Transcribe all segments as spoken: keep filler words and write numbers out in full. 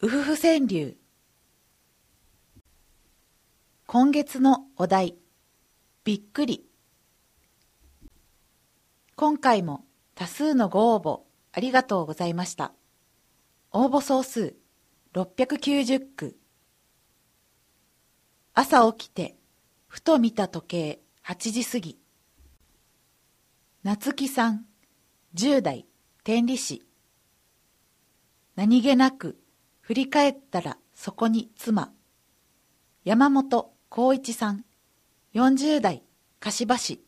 うふふ川柳。今月のお題、びっくり。今回も多数のご応募ありがとうございました。応募総数ろっぴゃくきゅうじゅっ句。朝起きてふと見た時計はちじ過ぎ。夏木さん、じゅう代、天理市。何気なく振り返ったらそこに妻。山本浩一さん、よんじゅう代、柏市。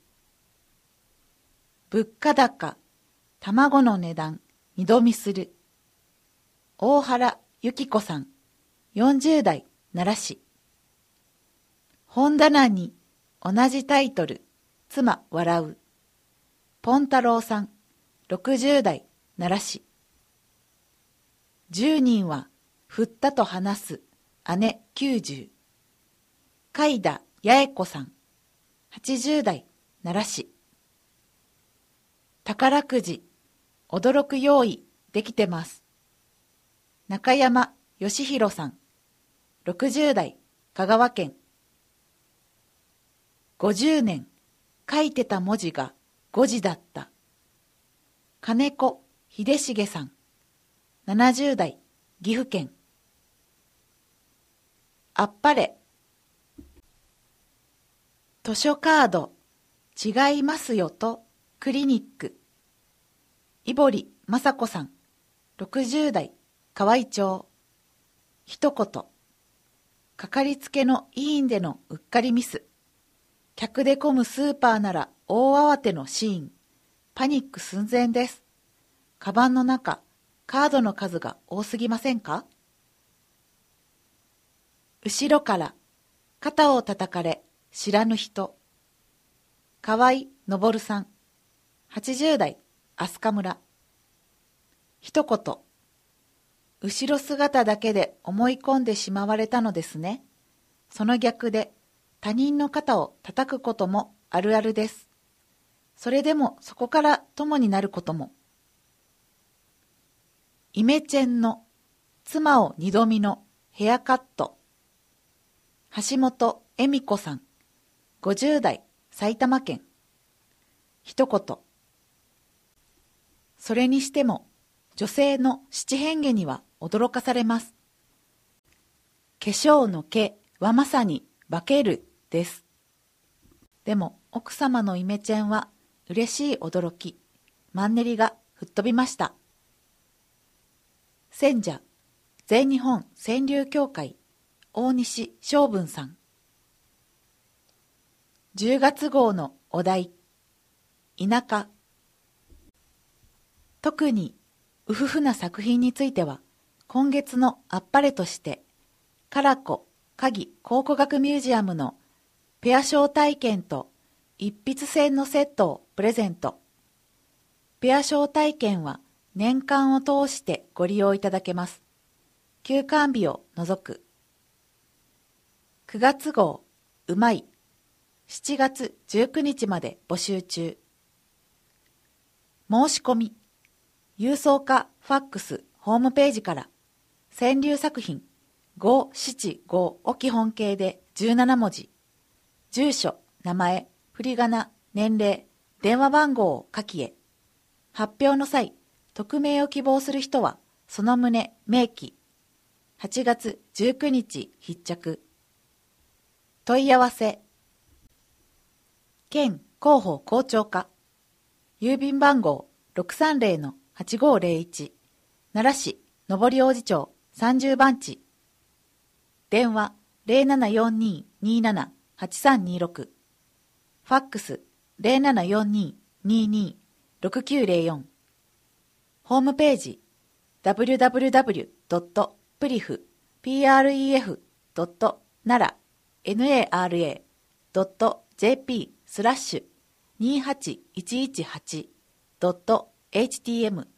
物価高、卵の値段二度見する。大原由紀子さん、よんじゅう代、奈良市。本棚に同じタイトル、妻笑う。ポン太郎さん、ろくじゅう代、奈良市。十人は振ったと話す姉きゅうじゅう。海田八重子さん、はちじゅう代、奈良市。宝くじ、驚く用意できてます。中山義弘さん、ろくじゅう代、香川県。ごじゅうねん、書いてた文字がごじだった。金子秀重さん、ななじゅう代、岐阜県。あっぱれ。図書カード、違いますよとクリニック。井堀雅子さん、ろくじゅう代、河合町。一言。かかりつけの医院でのうっかりミス。客で混むスーパーなら大慌てのシーン。パニック寸前です。カバンの中、カードの数が多すぎませんか？後ろから、肩を叩かれ、知らぬ人。河合昇さん、はちじゅう代、飛鳥村。一言。後ろ姿だけで思い込んでしまわれたのですね。その逆で、他人の肩を叩くこともあるあるです。それでもそこから友になることも。イメチェンの妻を二度見のヘアカット。橋本恵美子さん、ごじゅう代、埼玉県。一言。それにしても、女性の七変化には驚かされます。化粧の毛はまさに化けるです。でも奥様のイメチェンは嬉しい驚き、マンネリが吹っ飛びました。選者、全日本川柳協会、大西昌文さん。じゅうがつ号のお題、田舎。特にうふふな作品については、今月のあっぱれとして、カラコ鍵考古学ミュージアムのペアショー体験と一筆箋のセットをプレゼント。ペアショー体験は年間を通してご利用いただけます。休館日を除く。くがつ号、うまい。しちがつじゅうくにちまで募集中。申し込み。郵送かファックスホームページから、川柳作品ごしちごを基本形でじゅうなな文字、住所、名前、振り仮名、年齢、電話番号を書きへ。発表の際、匿名を希望する人は、その旨明記。はちがつじゅうくにち必着。問い合わせ。県広報校長課。郵便番号 ろくさんぜろのはちごーぜろいち、奈良市上り王子町さんじゅう番地。電話 ゼロななよんにーにーななはちさんにーろく、ファックス ゼロななよんにーにーにーろくきゅうぜろよん、ホームページ ダブリュダブリュダブリュドットプリフ ドットナラ ドットジェーピー スラッシュにーはちいちいちはちドットエイチティーエム